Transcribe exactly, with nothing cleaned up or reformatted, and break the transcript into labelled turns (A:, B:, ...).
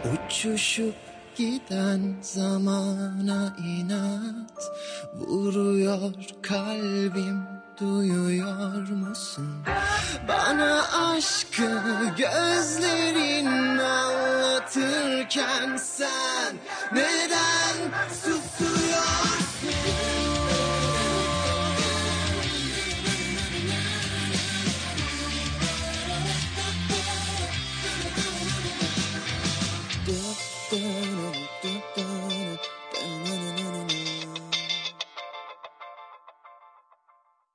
A: Uçuşup giden zamana inat vuruyor kalbim, duyuyor musun? Bana aşkı gözlerin anlatırken sen neden susuyorsun?